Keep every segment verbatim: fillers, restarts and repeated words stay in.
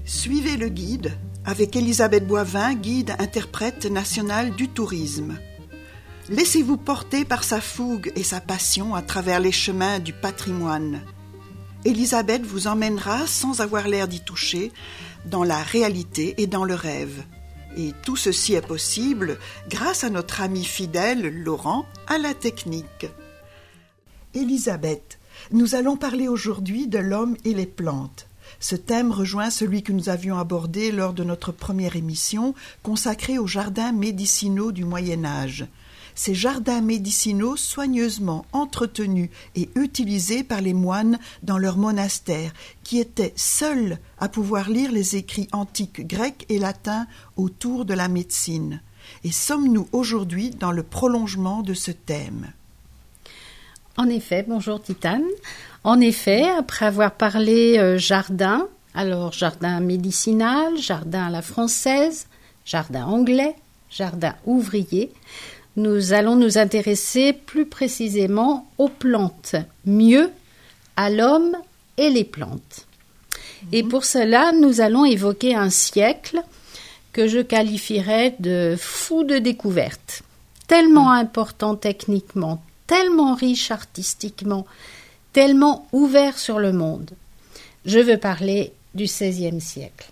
Suivez le guide avec Elisabeth Boivin, guide interprète nationale du tourisme. Laissez-vous porter par sa fougue et sa passion à travers les chemins du patrimoine. Elisabeth vous emmènera, sans avoir l'air d'y toucher, dans la réalité et dans le rêve. Et tout ceci est possible grâce à notre ami fidèle, Laurent, à la technique. Elisabeth, nous allons parler aujourd'hui de l'homme et les plantes. Ce thème rejoint celui que nous avions abordé lors de notre première émission consacrée aux jardins médicinaux du Moyen-Âge. Ces jardins médicinaux soigneusement entretenus et utilisés par les moines dans leurs monastères, qui étaient seuls à pouvoir lire les écrits antiques grecs et latins autour de la médecine. Et sommes-nous aujourd'hui dans le prolongement de ce thème ? En effet, bonjour Titane. En effet, après avoir parlé euh, jardin, alors jardin médicinal, jardin à la française, jardin anglais, jardin ouvrier, nous allons nous intéresser plus précisément aux plantes, mieux à l'homme et les plantes. Mmh. Et pour cela, nous allons évoquer un siècle que je qualifierais de fou de découverte, tellement mmh. important techniquement, tellement riche artistiquement, tellement ouvert sur le monde. Je veux parler du seizième siècle.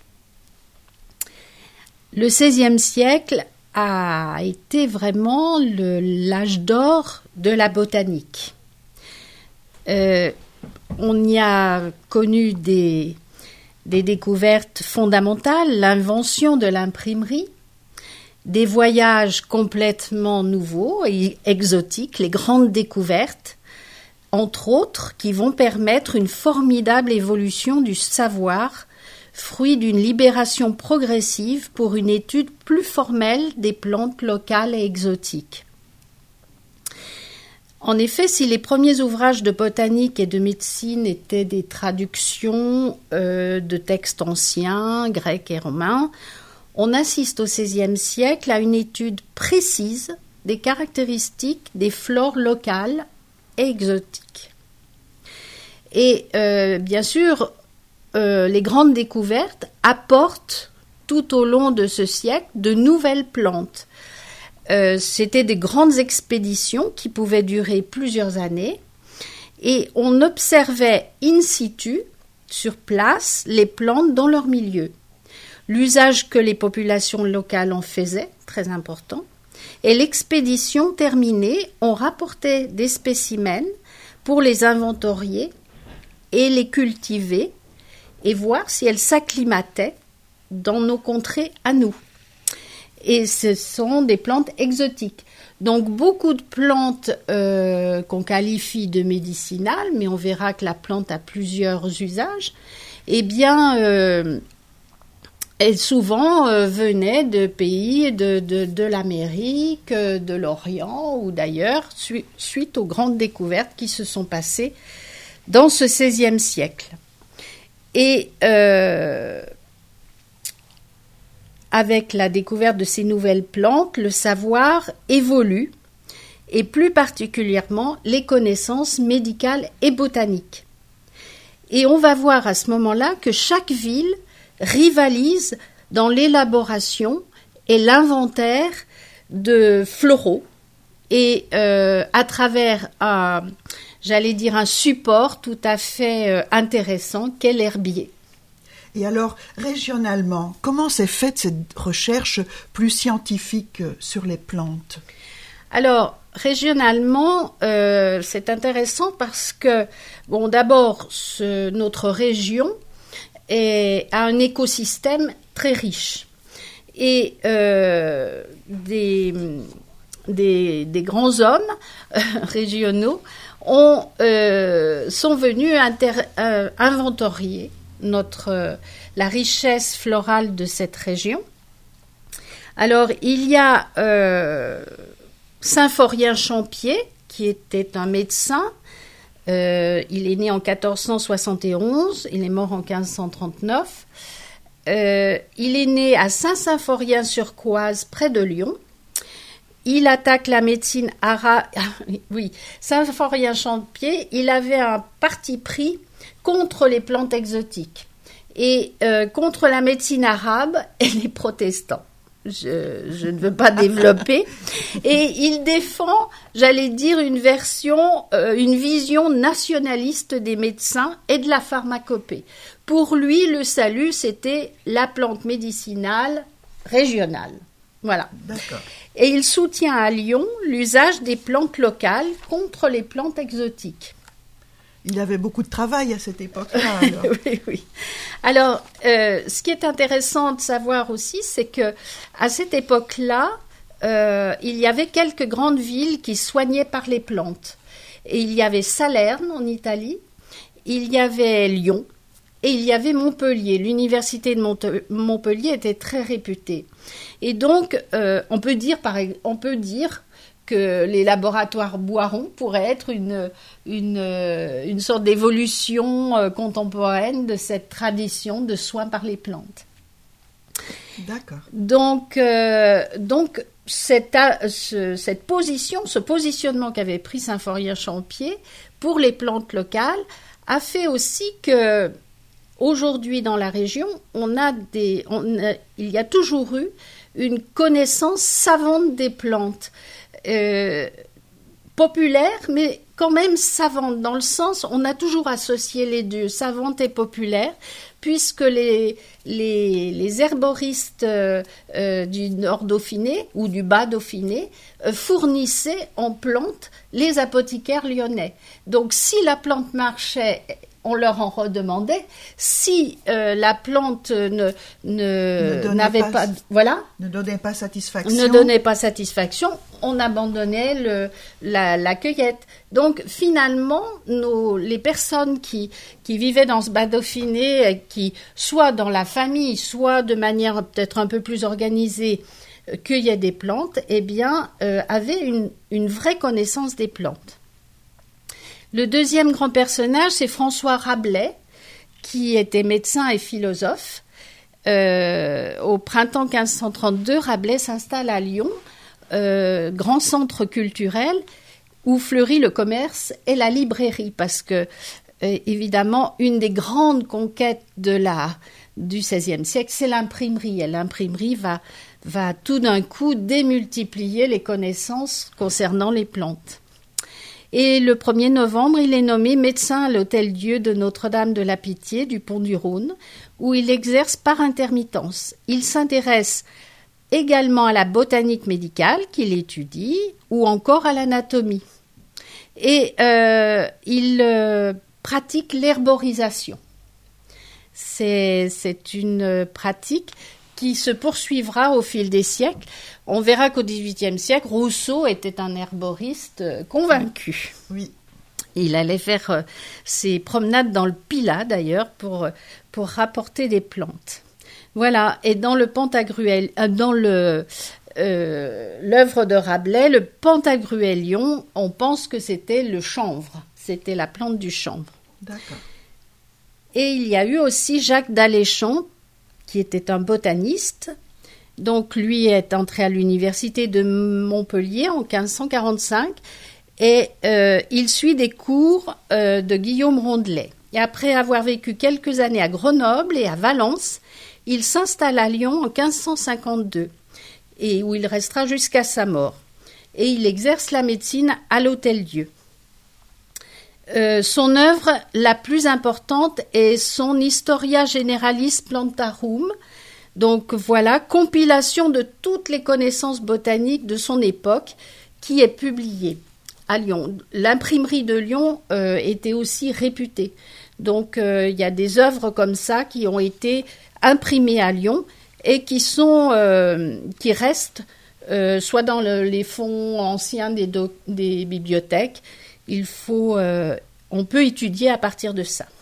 Le seizième siècle a été vraiment le, l'âge d'or de la botanique. Euh, on y a connu des, des découvertes fondamentales, l'invention de l'imprimerie, des voyages complètement nouveaux et exotiques, les grandes découvertes, entre autres, qui vont permettre une formidable évolution du savoir, fruit d'une libération progressive pour une étude plus formelle des plantes locales et exotiques. En effet, si les premiers ouvrages de botanique et de médecine étaient des traductions euh, de textes anciens, grecs et romains, on assiste au seizième siècle à une étude précise des caractéristiques des flores locales et exotiques. Et euh, bien sûr, euh, les grandes découvertes apportent tout au long de ce siècle de nouvelles plantes. Euh, c'était des grandes expéditions qui pouvaient durer plusieurs années et on observait in situ, sur place, les plantes dans leur milieu. L'usage que les populations locales en faisaient, très important, et l'expédition terminée, on rapportait des spécimens pour les inventorier et les cultiver et voir si elles s'acclimataient dans nos contrées à nous. Et ce sont des plantes exotiques. Donc beaucoup de plantes euh, qu'on qualifie de médicinales, mais on verra que la plante a plusieurs usages, eh bien... Euh, Elle souvent euh, venait de pays de, de, de l'Amérique, de l'Orient ou d'ailleurs, su, suite aux grandes découvertes qui se sont passées dans ce seizième siècle. Et euh, avec la découverte de ces nouvelles plantes, le savoir évolue, et plus particulièrement les connaissances médicales et botaniques. Et on va voir à ce moment-là que chaque ville rivalise dans l'élaboration et l'inventaire de floraux et euh, à travers un, j'allais dire un support tout à fait euh, intéressant qu'est l'herbier. Et alors, régionalement, comment s'est faite cette recherche plus scientifique sur les plantes ? Alors, régionalement, euh, c'est intéressant parce que, bon, d'abord, ce, notre région et a un écosystème très riche. Et euh, des, des, des grands hommes euh, régionaux ont, euh, sont venus inter, euh, inventorier notre, euh, la richesse florale de cette région. Alors, il y a euh, Symphorien Champier, qui était un médecin. Euh, il est né en quatorze cent soixante et onze, il est mort en quinze cent trente-neuf. Euh, il est né à Saint-Symphorien-sur-Coise, près de Lyon. Il attaque la médecine ara... oui, Symphorien Champier, il avait un parti pris contre les plantes exotiques. et euh, contre la médecine arabe et les protestants. Je, je ne veux pas développer. Et il défend, j'allais dire, une version, euh, une vision nationaliste des médecins et de la pharmacopée. Pour lui, le salut, c'était la plante médicinale régionale. Voilà. D'accord. Et il soutient à Lyon l'usage des plantes locales contre les plantes exotiques. Il avait beaucoup de travail à cette époque-là. Alors. oui, oui. Alors, euh, ce qui est intéressant de savoir aussi, c'est que à cette époque-là, euh, il y avait quelques grandes villes qui soignaient par les plantes. Et il y avait Salerne en Italie, il y avait Lyon et il y avait Montpellier. L'université de Monte- Montpellier était très réputée. Et donc, euh, on peut dire, par, on peut dire que les laboratoires Boiron pourraient être une, une, une sorte d'évolution euh, contemporaine de cette tradition de soins par les plantes. D'accord. Donc, euh, donc cette, ce, cette position, ce positionnement qu'avait pris Symphorien-Champier pour les plantes locales a fait aussi que aujourd'hui dans la région, on a des, on a, il y a toujours eu une connaissance savante des plantes. Euh, populaire, mais quand même savante, dans le sens, on a toujours associé les deux, savante et populaire, puisque les, les, les herboristes euh, euh, du Nord Dauphiné ou du Bas Dauphiné euh, fournissaient en plantes les apothicaires lyonnais. Donc, si la plante marchait, on leur en redemandait. Si euh, la plante ne, ne, ne n'avait pas, pas, voilà, ne donnait pas satisfaction, ne donnait pas satisfaction, on abandonnait le, la, la cueillette. Donc finalement, nos, les personnes qui, qui vivaient dans ce Bas Dauphiné, qui soit dans la famille, soit de manière peut-être un peu plus organisée, euh, cueillaient des plantes, eh bien, euh, avaient une, une vraie connaissance des plantes. Le deuxième grand personnage, c'est François Rabelais, qui était médecin et philosophe. Euh, au printemps quinze cent trente-deux, Rabelais s'installe à Lyon, euh, grand centre culturel, où fleurit le commerce et la librairie, parce que, euh, évidemment, une des grandes conquêtes de la, du seizième siècle, c'est l'imprimerie. Et l'imprimerie va, va tout d'un coup démultiplier les connaissances concernant les plantes. Et le premier novembre, il est nommé médecin à l'Hôtel-Dieu de Notre-Dame de la Pitié du Pont du Rhône, où il exerce par intermittence. Il s'intéresse également à la botanique médicale qu'il étudie, ou encore à l'anatomie. Et euh, il euh, pratique l'herborisation. C'est, c'est une pratique qui se poursuivra au fil des siècles. On verra qu'au dix-huitième siècle, Rousseau était un herboriste convaincu. Oui. Il allait faire euh, ses promenades dans le Pilat, d'ailleurs, pour, pour rapporter des plantes. Voilà. Et dans le Pantagruel, euh, dans le, euh, l'œuvre de Rabelais, le Pantagruélion, on pense que c'était le chanvre. C'était la plante du chanvre. D'accord. Et il y a eu aussi Jacques d'Aléchon, qui était un botaniste. Donc, lui est entré à l'université de Montpellier en quinze cent quarante-cinq et euh, il suit des cours euh, de Guillaume Rondelet. Et après avoir vécu quelques années à Grenoble et à Valence, il s'installe à Lyon en quinze cent cinquante-deux et où il restera jusqu'à sa mort. Et il exerce la médecine à l'Hôtel-Dieu. Euh, son œuvre la plus importante est son Historia Generalis Plantarum. Donc voilà, compilation de toutes les connaissances botaniques de son époque qui est publiée à Lyon. L'imprimerie de Lyon euh, était aussi réputée. Donc euh, il y a des œuvres comme ça qui ont été imprimées à Lyon et qui sont, euh, qui restent euh, soit dans le, les fonds anciens des, do, des bibliothèques. Il faut, euh, on peut étudier à partir de ça.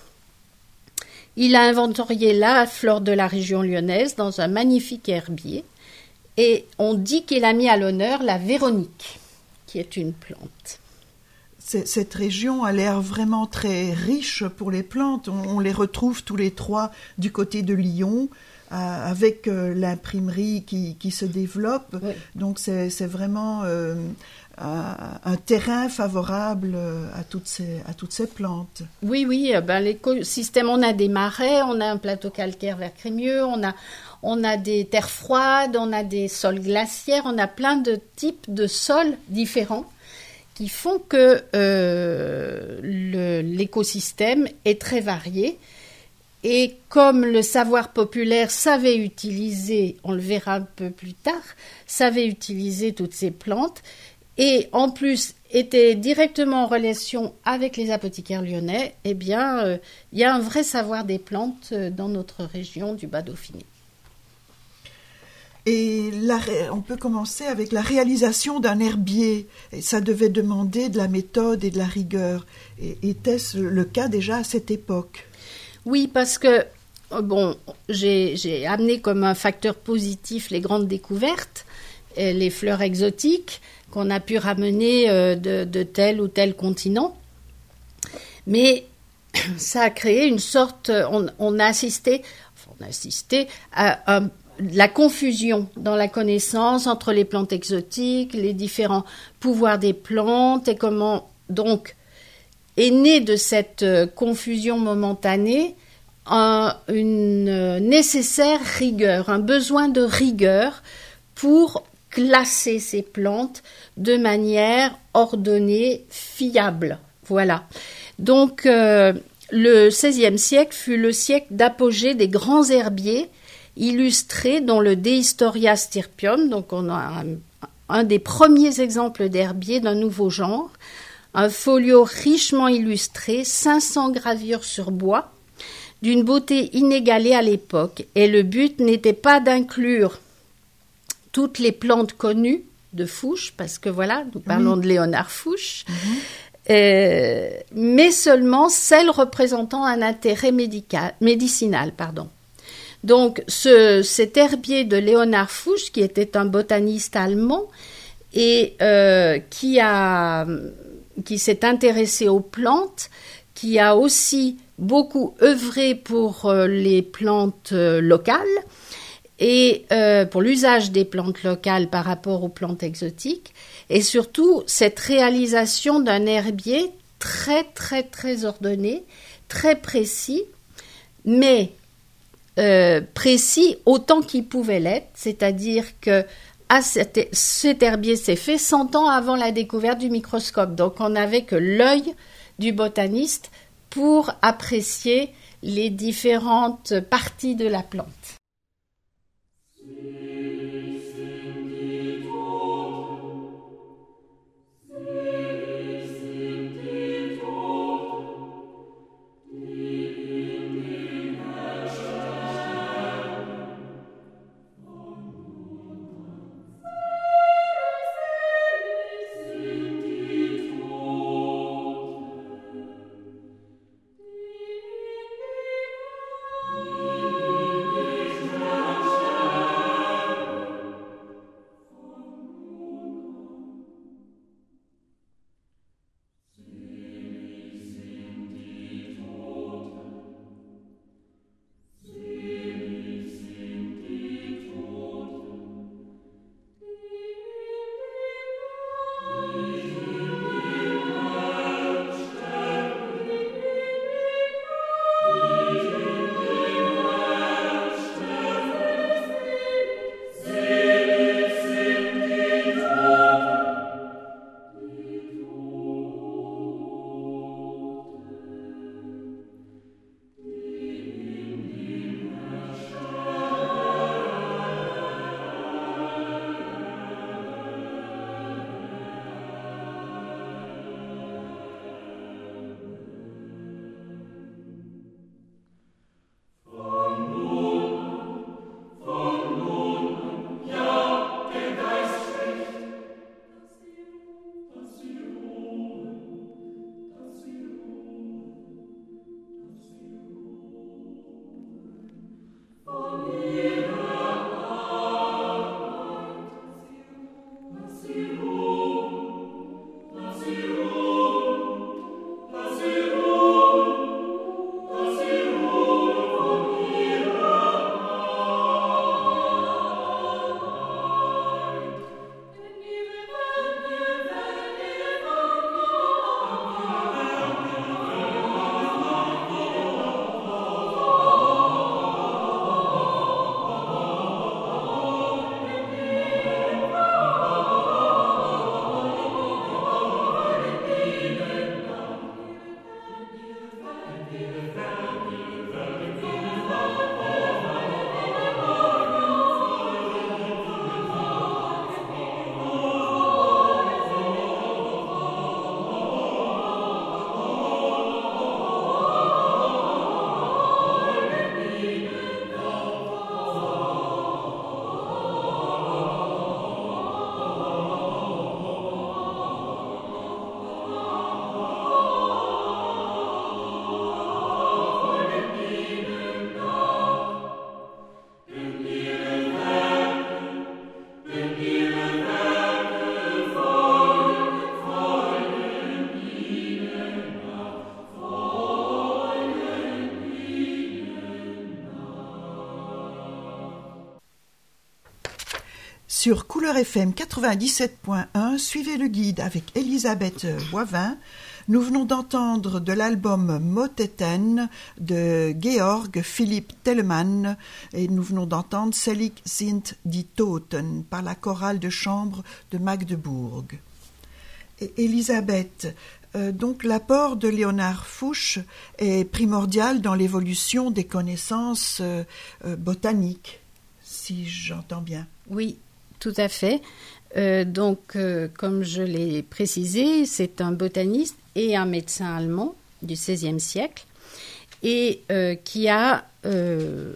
Il a inventorié la flore de la région lyonnaise dans un magnifique herbier et on dit qu'il a mis à l'honneur la Véronique, qui est une plante. C'est, cette région a l'air vraiment très riche pour les plantes. On, on les retrouve tous les trois du côté de Lyon, à, avec euh, l'imprimerie qui, qui se développe. Oui. Donc c'est, c'est vraiment euh, un, un terrain favorable à toutes ces, à toutes ces plantes. Oui, oui, ben, l'écosystème, on a des marais, on a un plateau calcaire vert crémieux, on a, on a des terres froides, on a des sols glaciaires, on a plein de types de sols différents qui font que euh, le, l'écosystème est très varié. Et comme le savoir populaire savait utiliser, on le verra un peu plus tard, savait utiliser toutes ces plantes, et en plus était directement en relation avec les apothicaires lyonnais, eh bien, euh, il y a un vrai savoir des plantes dans notre région du Bas-Dauphiné. Et la, on peut commencer avec la réalisation d'un herbier. Et ça devait demander de la méthode et de la rigueur. Et, était-ce le cas déjà à cette époque ? Oui, parce que bon, j'ai, j'ai amené comme un facteur positif les grandes découvertes, et les fleurs exotiques qu'on a pu ramener euh, de, de tel ou tel continent. Mais ça a créé une sorte, on, on a assisté, enfin, on a assisté à un la confusion dans la connaissance entre les plantes exotiques, les différents pouvoirs des plantes et comment donc est née de cette confusion momentanée un, une nécessaire rigueur, un besoin de rigueur pour classer ces plantes de manière ordonnée, fiable. Voilà. Donc euh, le seizième siècle fut le siècle d'apogée des grands herbiers illustré dans le De Historia Stirpium, donc on a un, un des premiers exemples d'herbier d'un nouveau genre, un folio richement illustré, cinq cents gravures sur bois, d'une beauté inégalée à l'époque, et le but n'était pas d'inclure toutes les plantes connues de Fouché, parce que voilà, nous parlons oui. de Léonard Fouché, mm-hmm. euh, mais seulement celles représentant un intérêt médical, médicinal, pardon. Donc, ce, cet herbier de Léonard Fouché, qui était un botaniste allemand et euh, qui, a, qui s'est intéressé aux plantes, qui a aussi beaucoup œuvré pour euh, les plantes euh, locales et euh, pour l'usage des plantes locales par rapport aux plantes exotiques, et surtout cette réalisation d'un herbier très, très, très ordonné, très précis, mais Euh, précis autant qu'il pouvait l'être, c'est-à-dire que à cet, cet herbier s'est fait cent ans avant la découverte du microscope. Donc on n'avait que l'œil du botaniste pour apprécier les différentes parties de la plante. Sur Couleur F M quatre-vingt-dix-sept point un, suivez le guide avec Elisabeth Boivin. Nous venons d'entendre de l'album Moteten de Georg Philipp Telemann et nous venons d'entendre Selig sind die Toten par la chorale de chambre de Magdebourg. Et Elisabeth, euh, donc l'apport de Léonard Fuchs est primordial dans l'évolution des connaissances euh, euh, botaniques, si j'entends bien. Oui, tout à fait. Euh, donc, euh, comme je l'ai précisé, c'est un botaniste et un médecin allemand du seizième siècle et euh, qui a euh,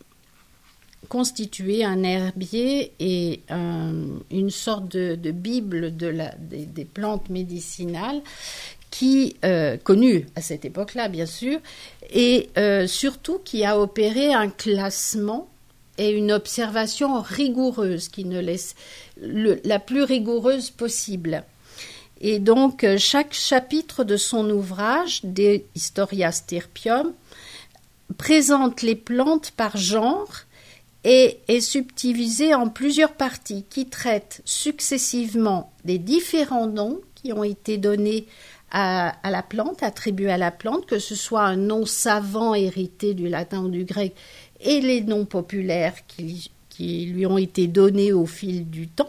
constitué un herbier et un, une sorte de, de bible de la, des, des plantes médicinales qui, euh, connue à cette époque-là, bien sûr, et euh, surtout qui a opéré un classement et une observation rigoureuse, qui ne laisse le, la plus rigoureuse possible. Et donc, chaque chapitre de son ouvrage, De Historia Stirpium, présente les plantes par genre et est subdivisé en plusieurs parties qui traitent successivement des différents noms qui ont été donnés à, à la plante, attribués à la plante, que ce soit un nom savant hérité du latin ou du grec et les noms populaires qui, qui lui ont été donnés au fil du temps,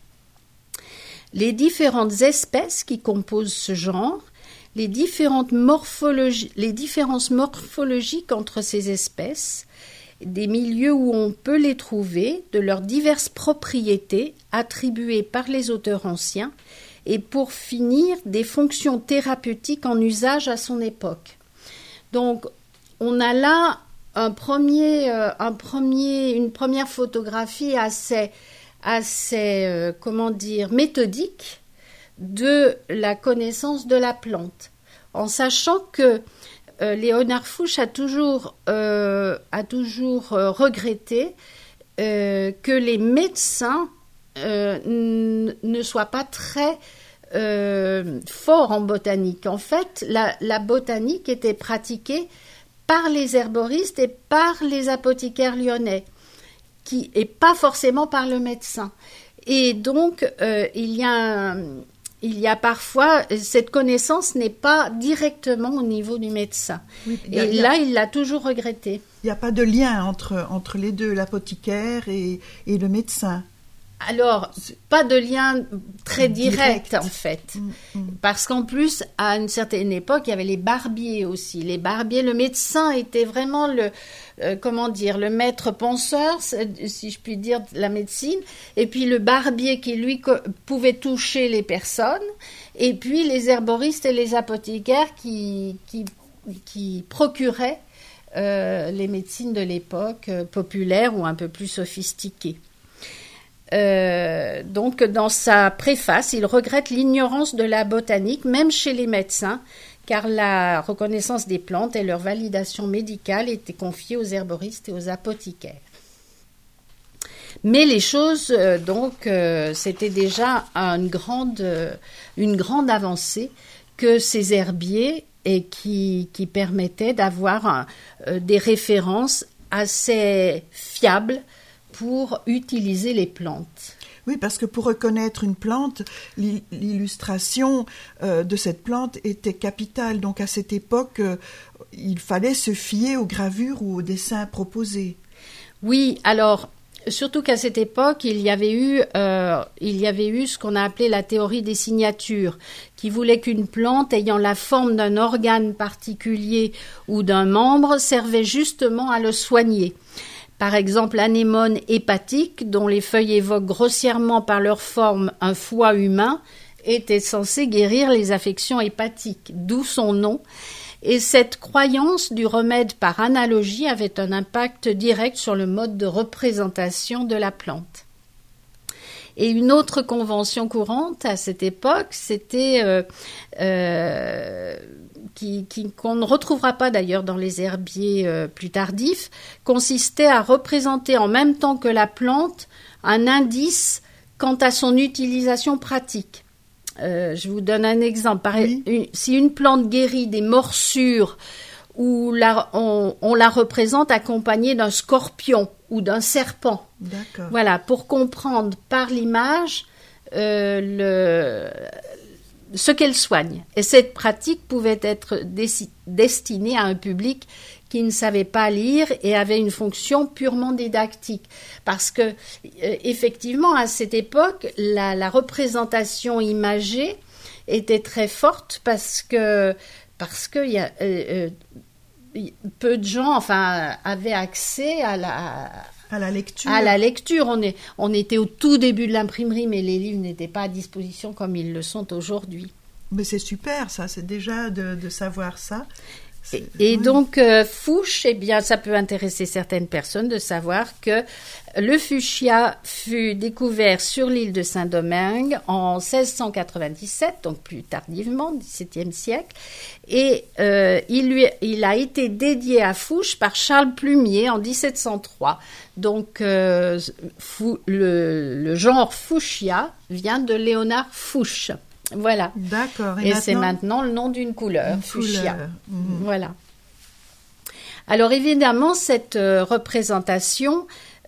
les différentes espèces qui composent ce genre, les, différentes morphologies, les différences morphologiques entre ces espèces, des milieux où on peut les trouver, de leurs diverses propriétés attribuées par les auteurs anciens, et pour finir, des fonctions thérapeutiques en usage à son époque. Donc, on a là un premier, euh, un premier, une première photographie assez, assez euh, comment dire, méthodique de la connaissance de la plante, en sachant que euh, Léonard Fuchs a toujours, euh, a toujours euh, regretté euh, que les médecins euh, n- ne soient pas très euh, forts en botanique. En fait, la, la botanique était pratiquée par les herboristes et par les apothicaires lyonnais, qui, et pas forcément par le médecin. Et donc, euh, il y a, il y a parfois, cette connaissance n'est pas directement au niveau du médecin. Oui, et a, là, a, il l'a toujours regretté. Il n'y a pas de lien entre, entre les deux, l'apothicaire et, et le médecin. Alors, pas de lien très direct, direct. en fait. Mmh, mmh. Parce qu'en plus, à une certaine époque, il y avait les barbiers aussi. Les barbiers, le médecin était vraiment le, euh, comment dire, le maître penseur, si je puis dire, de la médecine. Et puis le barbier qui, lui, co- pouvait toucher les personnes. Et puis les herboristes et les apothicaires qui, qui, qui procuraient euh, les médecines de l'époque, euh, populaires ou un peu plus sophistiquées. Euh, donc, dans sa préface, il regrette l'ignorance de la botanique, même chez les médecins, car la reconnaissance des plantes et leur validation médicale étaient confiées aux herboristes et aux apothicaires. Mais les choses, euh, donc, euh, c'était déjà une grande, euh, une grande avancée que ces herbiers et qui, qui permettaient d'avoir un, euh, des références assez fiables pour utiliser les plantes. Oui, parce que pour reconnaître une plante, l'illustration euh, de cette plante était capitale. Donc à cette époque, euh, il fallait se fier aux gravures ou aux dessins proposés. Oui, alors surtout qu'à cette époque, il y avait eu, euh, il y avait eu ce qu'on a appelé la théorie des signatures, qui voulait qu'une plante ayant la forme d'un organe particulier ou d'un membre servait justement à le soigner. Par exemple, l'anémone hépatique, dont les feuilles évoquent grossièrement par leur forme un foie humain, était censée guérir les affections hépatiques, d'où son nom. Et cette croyance du remède par analogie avait un impact direct sur le mode de représentation de la plante. Et une autre convention courante à cette époque, c'était euh, euh, qui, qui, qu'on ne retrouvera pas d'ailleurs dans les herbiers euh, plus tardifs, consistait à représenter en même temps que la plante un indice quant à son utilisation pratique. Euh, je vous donne un exemple. Par, oui. une, si une plante guérit des morsures où la, on, on la représente accompagnée d'un scorpion ou d'un serpent. D'accord. Voilà, pour comprendre par l'image euh, le, ce qu'elle soigne. Et cette pratique pouvait être desi- destinée à un public qui ne savait pas lire et avait une fonction purement didactique. Parce que, euh, effectivement, à cette époque, la, la représentation imagée était très forte parce que parce que y a, euh, euh, peu de gens, enfin, avaient accès à la à la lecture. À la lecture, on est, on était au tout début de l'imprimerie, mais les livres n'étaient pas à disposition comme ils le sont aujourd'hui. Mais c'est super, ça, c'est déjà de, de savoir ça. Et, et oui. donc, euh, Fouché, eh bien, ça peut intéresser certaines personnes de savoir que le fuchsia fut découvert sur l'île de Saint-Domingue en seize cent quatre-vingt-dix-sept, donc plus tardivement, dix-septième siècle, et euh, il, lui, il a été dédié à Fouché par Charles Plumier en dix-sept cent trois. Donc, euh, fou, le, le genre fuchsia vient de Léonard Fouché. Voilà. D'accord. Et, et c'est maintenant le nom d'une couleur, une fuchsia. Couleur. Mmh. Voilà. Alors évidemment, cette euh, représentation,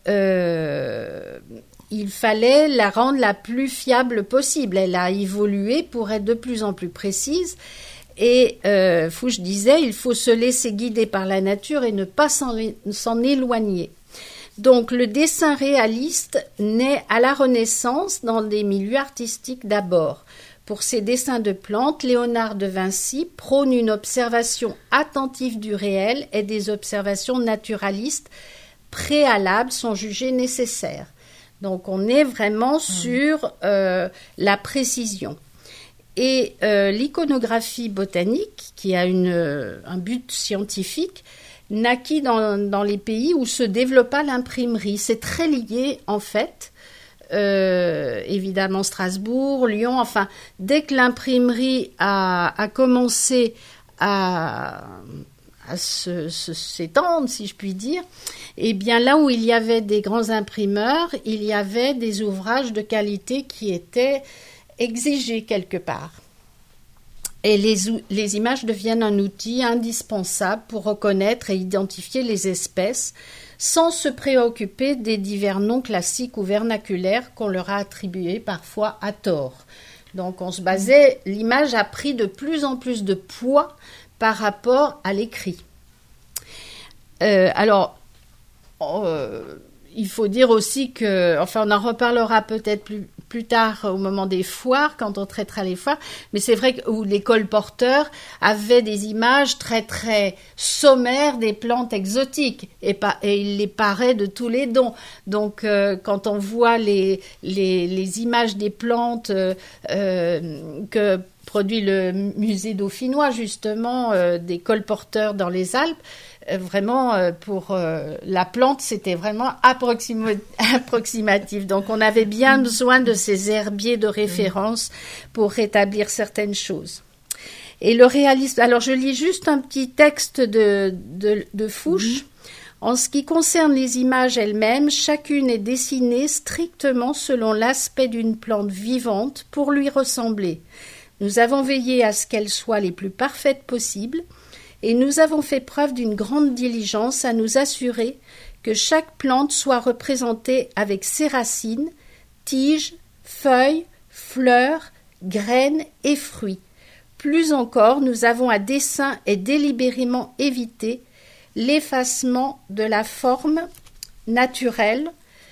euh, il fallait la rendre la plus fiable possible. Elle a évolué pour être de plus en plus précise. Et euh, Fouché disait, il faut se laisser guider par la nature et ne pas s'en, s'en éloigner. Donc le dessin réaliste naît à la Renaissance dans des milieux artistiques d'abord. Pour ses dessins de plantes, Léonard de Vinci prône une observation attentive du réel et des observations naturalistes préalables sont jugées nécessaires. Donc on est vraiment sur euh, la précision. Et euh, l'iconographie botanique, qui a une, euh, un but scientifique, naquit dans, dans les pays où se développa l'imprimerie. C'est très lié en fait. Euh, évidemment Strasbourg, Lyon, enfin, dès que l'imprimerie a, a commencé à, à se, se, s'étendre, si je puis dire, eh bien là où il y avait des grands imprimeurs, il y avait des ouvrages de qualité qui étaient exigés quelque part. Et les, les images deviennent un outil indispensable pour reconnaître et identifier les espèces sans se préoccuper des divers noms classiques ou vernaculaires qu'on leur a attribués parfois à tort. Donc on se basait, l'image a pris de plus en plus de poids par rapport à l'écrit. Euh, alors, euh, il faut dire aussi que, enfin on en reparlera peut-être plus, plus tard au moment des foires, quand on traitera les foires, mais c'est vrai que où les colporteurs avaient des images très très sommaires des plantes exotiques et, pas, et ils les paraient de tous les dons. Donc euh, quand on voit les, les, les images des plantes euh, euh, que produit le musée dauphinois justement, euh, des colporteurs dans les Alpes, vraiment pour euh, la plante c'était vraiment approxima- approximatif, donc on avait bien besoin de ces herbiers de référence pour rétablir certaines choses. Et le réalisme, alors je lis juste un petit texte de, de, de Fouché. En ce qui concerne les images elles-mêmes, chacune est dessinée strictement selon l'aspect d'une plante vivante pour lui ressembler. Nous avons veillé à ce qu'elles soient les plus parfaites possibles. Et nous avons fait preuve d'une grande diligence à nous assurer que chaque plante soit représentée avec ses racines, tiges, feuilles, fleurs, graines et fruits. Plus encore, nous avons à dessein et délibérément évité l'effacement de la forme naturelle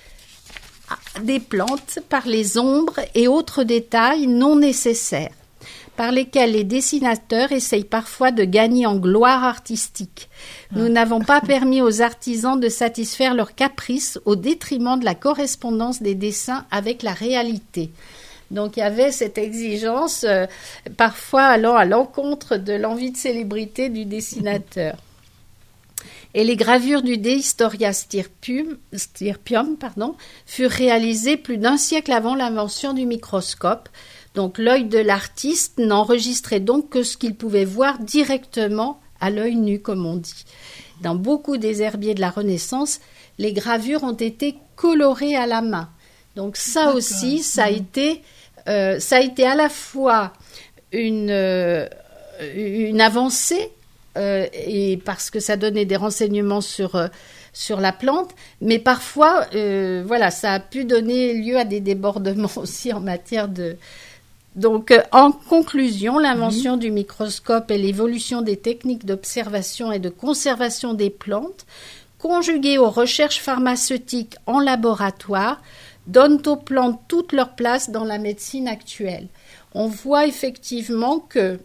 des plantes par les ombres et autres détails non nécessaires, par lesquels les dessinateurs essayent parfois de gagner en gloire artistique. Nous n'avons pas permis aux artisans de satisfaire leurs caprices au détriment de la correspondance des dessins avec la réalité. Donc il y avait cette exigence, euh, parfois allant à l'encontre de l'envie de célébrité du dessinateur. Et les gravures du De Historia Stirpium, Stirpium pardon, furent réalisées plus d'un siècle avant l'invention du microscope. Donc l'œil de l'artiste n'enregistrait donc que ce qu'il pouvait voir directement à l'œil nu, comme on dit. Dans beaucoup des herbiers de la Renaissance, les gravures ont été colorées à la main. Donc ça D'accord. aussi, ça a, mmh. été, euh, ça a été à la fois une, euh, une avancée euh, et parce que ça donnait des renseignements sur euh, sur la plante, mais parfois, euh, voilà, ça a pu donner lieu à des débordements aussi en matière de... Donc, euh, en conclusion, l'invention mmh. du microscope et l'évolution des techniques d'observation et de conservation des plantes, conjuguées aux recherches pharmaceutiques en laboratoire, donnent aux plantes toute leur place dans la médecine actuelle. On voit effectivement que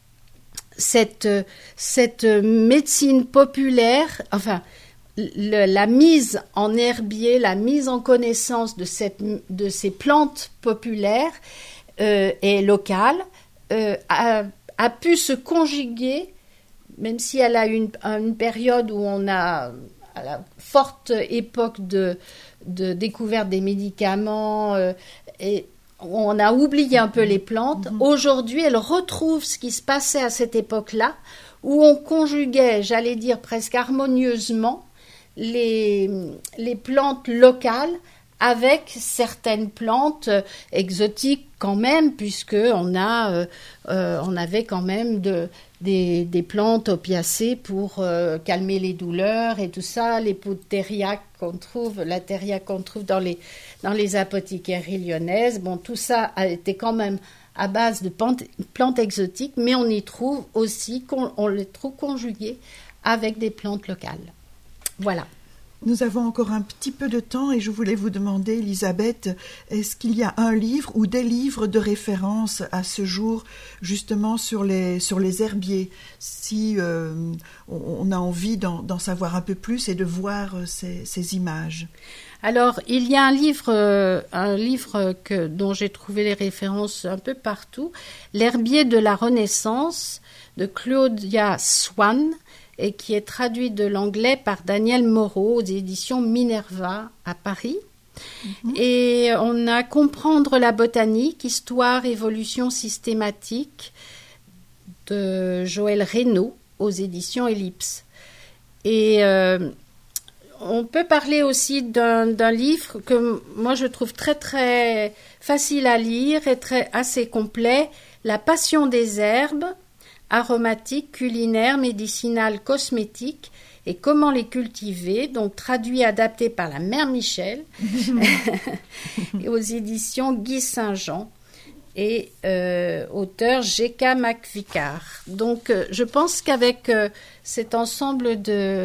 cette, cette médecine populaire, enfin, Le, la mise en herbier, la mise en connaissance de, cette, de ces plantes populaires euh, et locales euh, a, a pu se conjuguer, même si elle a une, une période où on a, à la forte époque de, de découverte des médicaments, euh, et on a oublié un peu les plantes. Mmh. Aujourd'hui, elle retrouve ce qui se passait à cette époque-là, où on conjuguait, j'allais dire presque harmonieusement, Les, les plantes locales avec certaines plantes euh, exotiques quand même, puisqu'on a, euh, euh, on avait quand même de, des, des plantes opiacées pour euh, calmer les douleurs et tout ça, les pots de thériaque qu'on trouve, la thériaque qu'on trouve dans les, dans les apothicairies lyonnaises. Bon, tout ça a été quand même à base de plantes, plantes exotiques, mais on y trouve aussi, on, on les trouve conjuguées avec des plantes locales. Voilà. Nous avons encore un petit peu de temps et je voulais vous demander, Elisabeth, est-ce qu'il y a un livre ou des livres de référence à ce jour justement sur les, sur les herbiers, si euh, on a envie d'en, d'en savoir un peu plus et de voir ces, ces images? Alors, il y a un livre, euh, un livre que, dont j'ai trouvé les références un peu partout, L'herbier de la Renaissance de Claudia Swann, et qui est traduit de l'anglais par Daniel Moreau aux éditions Minerva à Paris. Mm-hmm. Et on a Comprendre la botanique, histoire, évolution systématique de Joël Reynaud aux éditions Ellipse. Et euh, on peut parler aussi d'un, d'un livre que moi je trouve très très facile à lire et très, assez complet, La passion des herbes, aromatiques, culinaires, médicinales, cosmétiques et comment les cultiver, donc traduit et adapté par la mère Michel et aux éditions Guy Saint-Jean et euh, auteur G K McVicar. Donc euh, je pense qu'avec euh, cet ensemble de,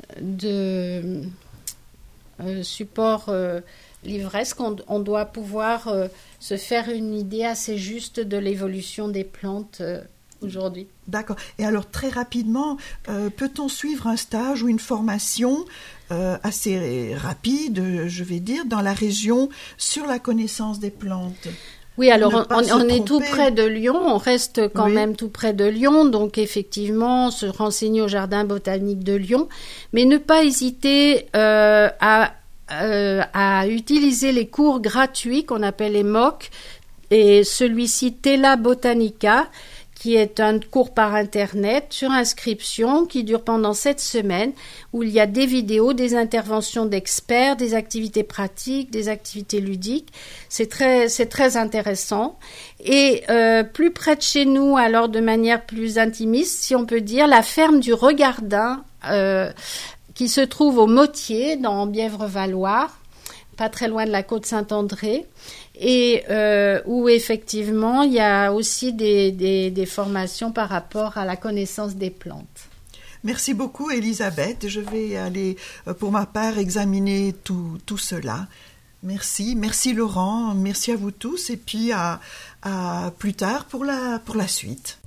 de euh, supports euh, livresques, on, on doit pouvoir euh, se faire une idée assez juste de l'évolution des plantes euh, aujourd'hui. D'accord. Et alors, très rapidement, euh, peut-on suivre un stage ou une formation euh, assez rapide, je vais dire, dans la région sur la connaissance des plantes? Oui, alors on, on, on est tout près de Lyon, on reste quand oui. même tout près de Lyon, donc effectivement, se renseigner au Jardin botanique de Lyon, mais ne pas hésiter euh, à, euh, à utiliser les cours gratuits qu'on appelle les M O C, et celui-ci Tela Botanica, qui est un cours par Internet sur inscription qui dure pendant sept semaines, où il y a des vidéos, des interventions d'experts, des activités pratiques, des activités ludiques. C'est très, c'est très intéressant. Et euh, plus près de chez nous, alors de manière plus intimiste, si on peut dire, la ferme du Regardin, euh, qui se trouve au Motier, dans Bièvre-Valois, pas très loin de la côte Saint-André, et euh, où effectivement il y a aussi des, des, des formations par rapport à la connaissance des plantes. Merci beaucoup Elisabeth, je vais aller pour ma part examiner tout, tout cela. Merci, merci Laurent, merci à vous tous et puis à, à plus tard pour la, pour la suite.